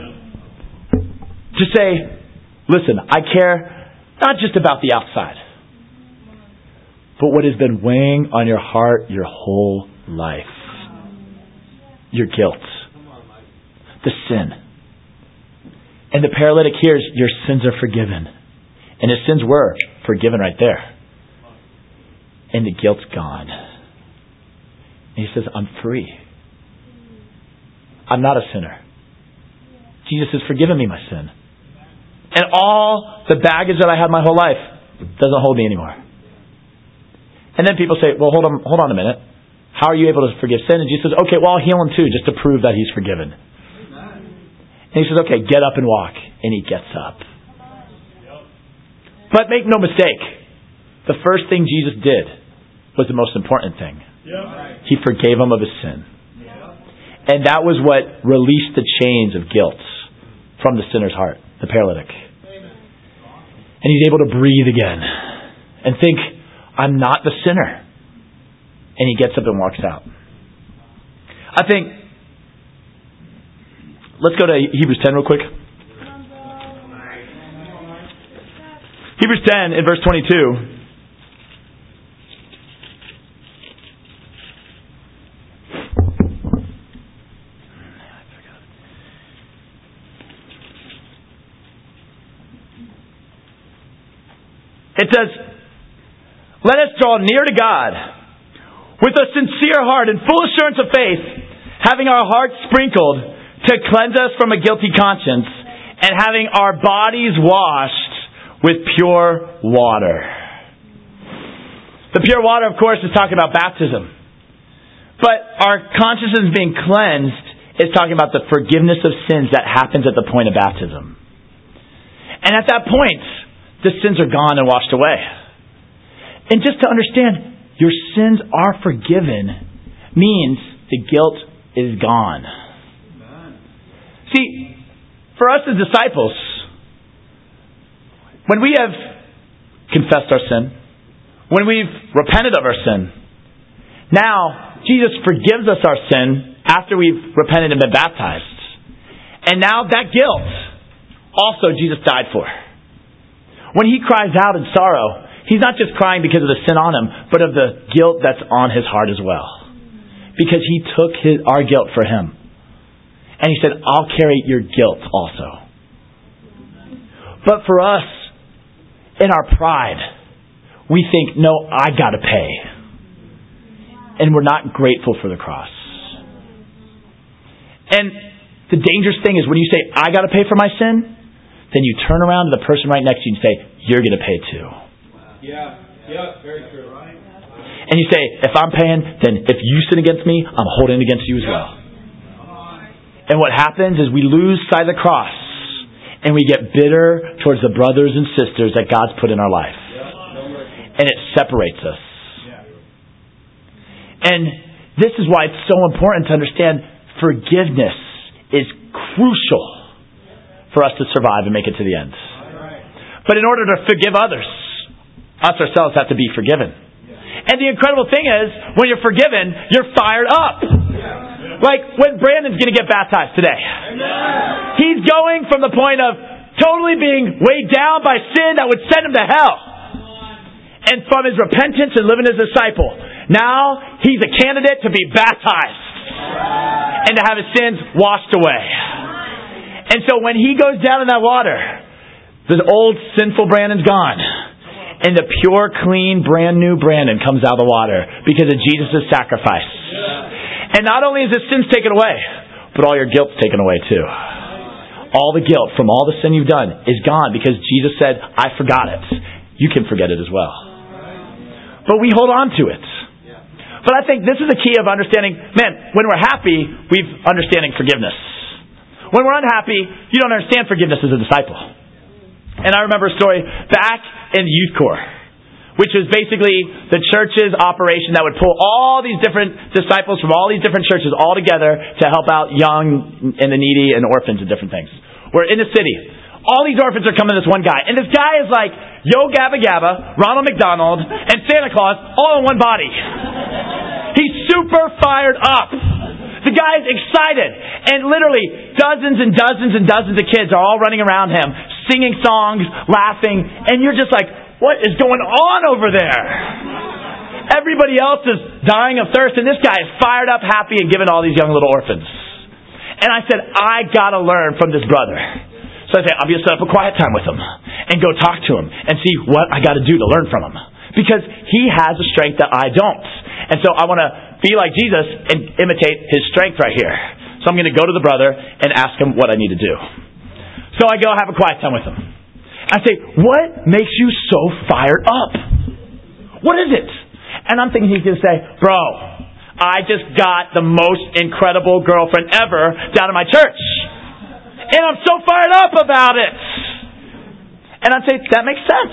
To say, listen, I care not just about the outside, but what has been weighing on your heart your whole life. Your guilt. The sin. And the paralytic hears, your sins are forgiven. And his sins were forgiven right there. And the guilt's gone. And he says, I'm free. I'm not a sinner. Jesus has forgiven me my sin. And all the baggage that I had my whole life doesn't hold me anymore. And then people say, well, hold on, hold on a minute. How are you able to forgive sin? And Jesus says, okay, well, I'll heal him too, just to prove that he's forgiven. And he says, okay, get up and walk. And he gets up. But make no mistake, the first thing Jesus did was the most important thing. He forgave him of his sin. And that was what released the chains of guilt from the sinner's heart, the paralytic. And he's able to breathe again and think, I'm not the sinner. And he gets up and walks out. I think, let's go to Hebrews ten real quick. Hebrews ten in verse twenty-two. It says, let us draw near to God with a sincere heart and full assurance of faith, having our hearts sprinkled to cleanse us from a guilty conscience, and having our bodies washed with pure water. The pure water, of course, is talking about baptism. But our consciousness being cleansed is talking about the forgiveness of sins that happens at the point of baptism. And at that point, the sins are gone and washed away. And just to understand, your sins are forgiven means the guilt is gone. See, for us as disciples, when we have confessed our sin, when we've repented of our sin, now Jesus forgives us our sin after we've repented and been baptized. And now that guilt also Jesus died for. When he cries out in sorrow, he's not just crying because of the sin on him, but of the guilt that's on his heart as well. Because he took his, our guilt for him. And he said, I'll carry your guilt also. But for us, in our pride, we think, no, I got to pay. And we're not grateful for the cross. And the dangerous thing is when you say, I got to pay for my sin, then you turn around to the person right next to you and say, you're going to pay too. Yeah, yeah, very true. And you say, if I'm paying, then if you sin against me, I'm holding it against you as well. And what happens is we lose sight of the cross and we get bitter towards the brothers and sisters that God's put in our life. And it separates us. And this is why it's so important to understand forgiveness is crucial for us to survive and make it to the end. But in order to forgive others, us ourselves have to be forgiven. And the incredible thing is, when you're forgiven, you're fired up. Like when Brandon's going to get baptized today. He's going from the point of totally being weighed down by sin that would send him to hell. And from his repentance and living as a disciple, now he's a candidate to be baptized. And to have his sins washed away. And so when he goes down in that water, the old sinful Brandon's gone. And the pure, clean, brand new Brandon comes out of the water because of Jesus' sacrifice. And not only is his sins taken away, but all your guilt's taken away too. All the guilt from all the sin you've done is gone because Jesus said, I forgot it. You can forget it as well. But we hold on to it. But I think this is the key of understanding, man, when we're happy, we've understanding forgiveness. When we're unhappy, you don't understand forgiveness as a disciple. And I remember a story back in youth corps which was basically the church's operation that would pull all these different disciples from all these different churches all together to help out young and the needy and orphans and different things. We're in the city. All these orphans are coming to this one guy. And this guy is like Yo Gabba Gabba, Ronald McDonald, and Santa Claus all in one body. He's super fired up. The guy is excited. And literally dozens and dozens and dozens of kids are all running around him, singing songs, laughing. And you're just like, what is going on over there? Everybody else is dying of thirst, and this guy is fired up, happy, and giving all these young little orphans. And I said, I got to learn from this brother. So I said, I'm going to set up a quiet time with him and go talk to him and see what I got to do to learn from him. Because he has a strength that I don't. And so I want to be like Jesus and imitate his strength right here. So I'm going to go to the brother and ask him what I need to do. So I go have a quiet time with him. I say, what makes you so fired up? What is it? And I'm thinking he's going to say, bro, I just got the most incredible girlfriend ever down in my church. And I'm so fired up about it. And I'd say, that makes sense.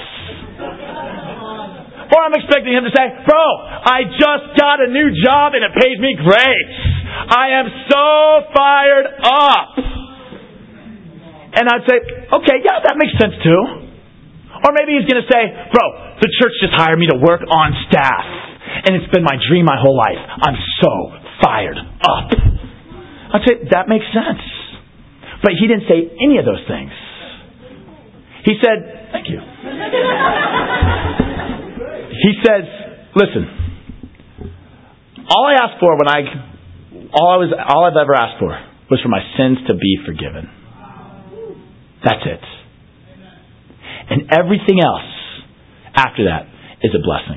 Or I'm expecting him to say, bro, I just got a new job and it pays me great. I am so fired up. And I'd say, okay, yeah, that makes sense too. Or maybe he's going to say, bro, the church just hired me to work on staff. And it's been my dream my whole life. I'm so fired up. I'd say, that makes sense. But he didn't say any of those things. He said, thank you. He says, listen, all I asked for when I, all I was, all I've ever asked for was for my sins to be forgiven. That's it. And everything else after that is a blessing.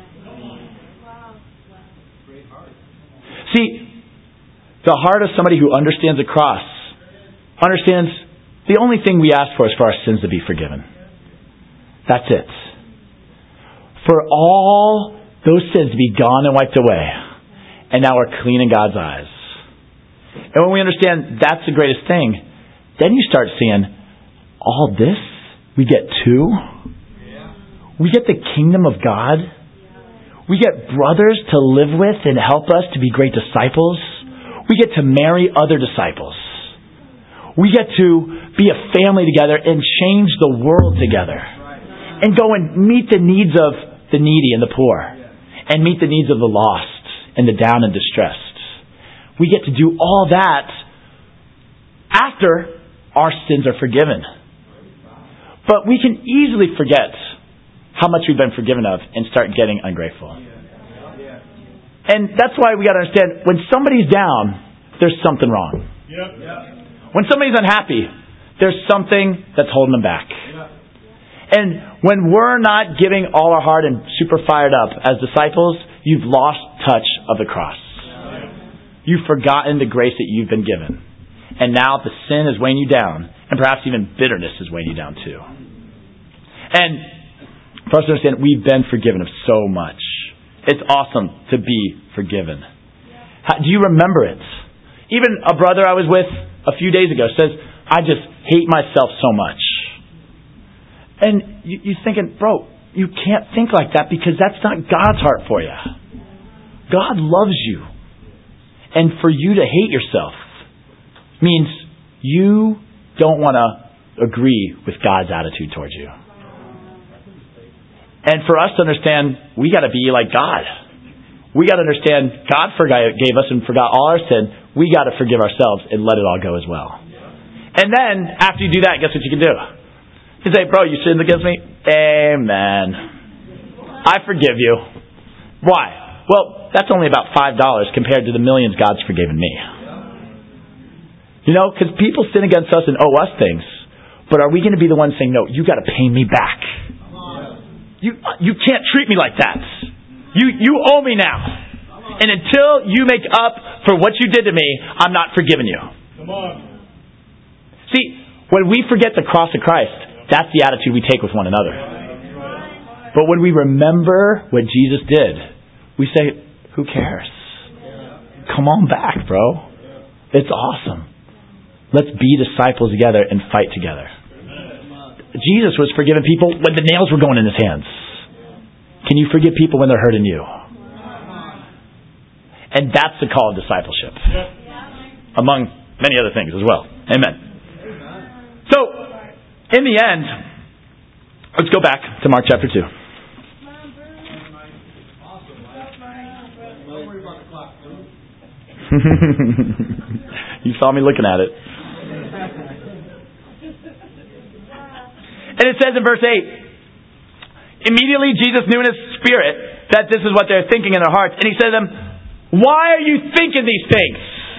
See, the heart of somebody who understands the cross understands the only thing we ask for is for our sins to be forgiven. That's it. For all those sins to be gone and wiped away. And now we're clean in God's eyes. And when we understand that's the greatest thing, then you start seeing all this we get too. We get the kingdom of God. We get brothers to live with and help us to be great disciples. We get to marry other disciples. We get to be a family together and change the world together. And go and meet the needs of the needy and the poor. And meet the needs of the lost and the down and distressed. We get to do all that after our sins are forgiven. But we can easily forget how much we've been forgiven of and start getting ungrateful. And that's why we got to understand, when somebody's down, there's something wrong. When somebody's unhappy, there's something that's holding them back. And when we're not giving all our heart and super fired up as disciples, you've lost touch of the cross. You've forgotten the grace that you've been given. And now the sin is weighing you down. And perhaps even bitterness is weighing you down too. And for us to understand, we've been forgiven of so much. It's awesome to be forgiven. How, do you remember it? Even a brother I was with a few days ago says, I just hate myself so much. And you, you're thinking, bro, you can't think like that because that's not God's heart for you. God loves you. And for you to hate yourself means you don't want to agree with God's attitude towards you. And for us to understand, we got to be like God. We got to understand God forgave us and forgot all our sin. We got to forgive ourselves and let it all go as well. And then, after you do that, guess what you can do? You say, bro, you sinned against me? Amen. I forgive you. Why? Well, that's only about five dollars compared to the millions God's forgiven me. You know, because people sin against us and owe us things. But are we going to be the ones saying, no, you got to pay me back? You you can't treat me like that. You you owe me now. And until you make up for what you did to me, I'm not forgiving you. Come on. See, when we forget the cross of Christ, that's the attitude we take with one another. But when we remember what Jesus did, we say, who cares? Come on back, bro. It's awesome. Let's be disciples together and fight together. Jesus was forgiving people when the nails were going in his hands. can you forgive people when they're hurting you? And that's the call of discipleship. Among many other things as well. Amen. So, in the end, let's go back to Mark chapter two. You saw me looking at it. And it says in verse eight, immediately Jesus knew in his spirit that this is what they're thinking in their hearts. And he said to them, why are you thinking these things?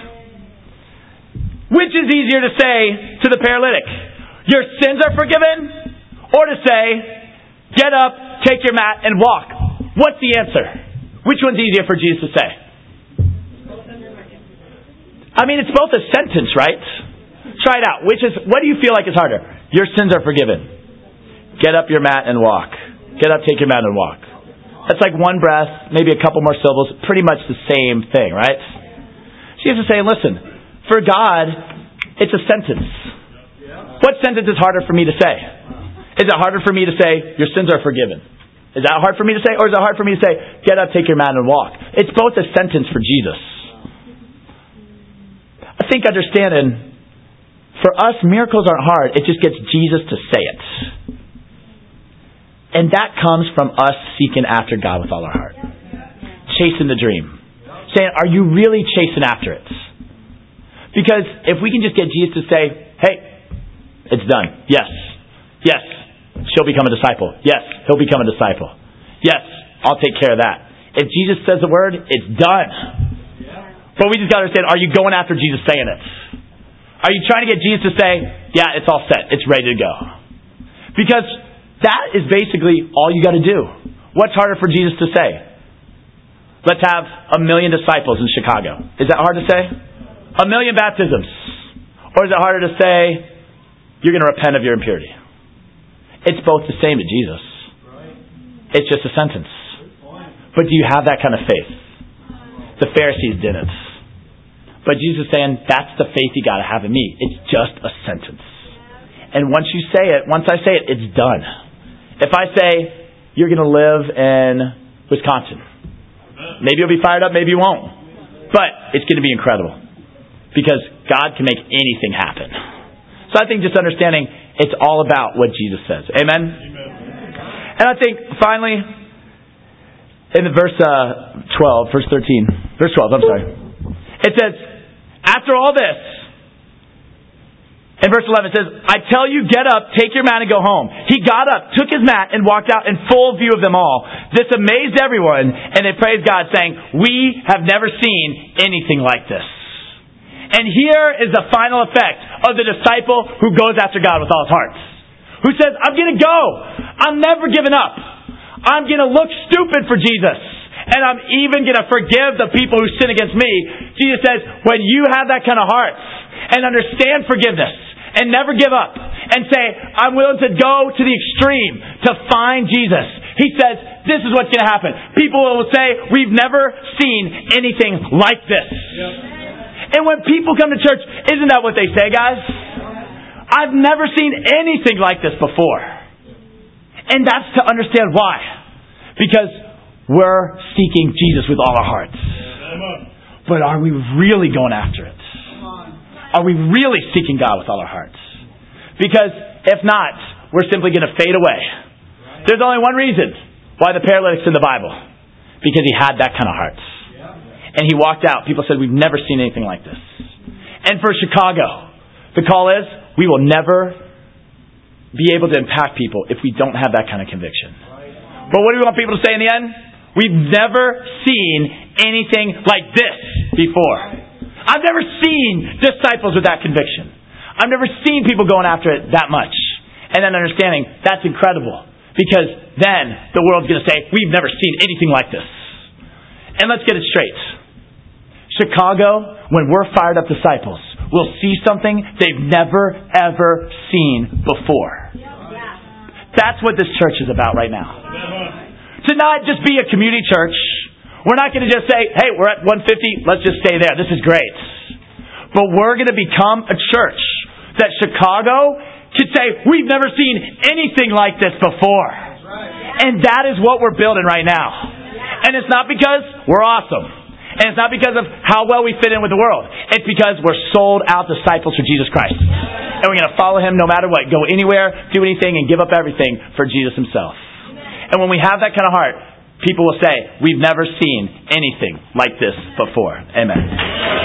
Which is easier to say to the paralytic, your sins are forgiven? Or to say, get up, take your mat, and walk? What's the answer? Which one's easier for Jesus to say? I mean, it's both a sentence, right? Try it out. Which is, what do you feel like is harder? Your sins are forgiven. Get up your mat and walk. Get up, take your mat and walk. That's like one breath, maybe a couple more syllables, pretty much the same thing, right? Jesus is saying, listen, for God, it's a sentence. What sentence is harder for me to say? Is it harder for me to say, your sins are forgiven? Is that hard for me to say? Or is it hard for me to say, get up, take your mat and walk? It's both a sentence for Jesus. I think understanding, for us, miracles aren't hard. It just gets Jesus to say it. And that comes from us seeking after God with all our heart. Chasing the dream. Saying, are you really chasing after it? Because if we can just get Jesus to say, hey, it's done. Yes. Yes. She'll become a disciple. Yes. He'll become a disciple. Yes. I'll take care of that. If Jesus says the word, it's done. But we just got to understand, are you going after Jesus saying it? Are you trying to get Jesus to say, yeah, it's all set. It's ready to go? Because that is basically all you got to do. What's harder for Jesus to say? Let's have a million disciples in Chicago. Is that hard to say? A million baptisms. Or is it harder to say, you're going to repent of your impurity? It's both the same to Jesus. It's just a sentence. But do you have that kind of faith? The Pharisees didn't. But Jesus is saying, that's the faith you got to have in me. It's just a sentence. And once you say it, once I say it, it's done. If I say, you're going to live in Wisconsin, maybe you'll be fired up, maybe you won't. But it's going to be incredible. Because God can make anything happen. So I think just understanding, it's all about what Jesus says. Amen? Amen. And I think, finally, in the verse uh, twelve, verse thirteen, verse twelve, I'm sorry. It says, after all this, in verse eleven, it says, I tell you, get up, take your mat and go home. He got up, took his mat, and walked out in full view of them all. This amazed everyone, and they praised God, saying, we have never seen anything like this. And here is the final effect of the disciple who goes after God with all his heart. Who says, I'm going to go. I'm never giving up. I'm going to look stupid for Jesus. And I'm even going to forgive the people who sin against me. Jesus says, when you have that kind of heart and understand forgiveness and never give up and say, I'm willing to go to the extreme to find Jesus, he says, this is what's going to happen. People will say, we've never seen anything like this. Yep. And when people come to church, isn't that what they say, guys? I've never seen anything like this before. And that's to understand why. Because we're seeking Jesus with all our hearts. But are we really going after it? Are we really seeking God with all our hearts? Because if not, we're simply going to fade away. There's only one reason why the paralytic's in the Bible. Because he had that kind of heart. And he walked out. People said, we've never seen anything like this. And for Chicago, the call is, we will never be able to impact people if we don't have that kind of conviction. But what do we want people to say in the end? We've never seen anything like this before. I've never seen disciples with that conviction. I've never seen people going after it that much. And then understanding, that's incredible. Because then the world's going to say, we've never seen anything like this. And let's get it straight. Chicago, when we're fired up disciples, will see something they've never, ever seen before. That's what this church is about right now. To not just be a community church. We're not going to just say, hey, we're at one fifty, let's just stay there. This is great. But we're going to become a church that Chicago could say, we've never seen anything like this before. And that is what we're building right now. And it's not because we're awesome. And it's not because of how well we fit in with the world. It's because we're sold out disciples for Jesus Christ. And we're going to follow Him no matter what. Go anywhere, do anything, and give up everything for Jesus Himself. And when we have that kind of heart, people will say, we've never seen anything like this before. Amen.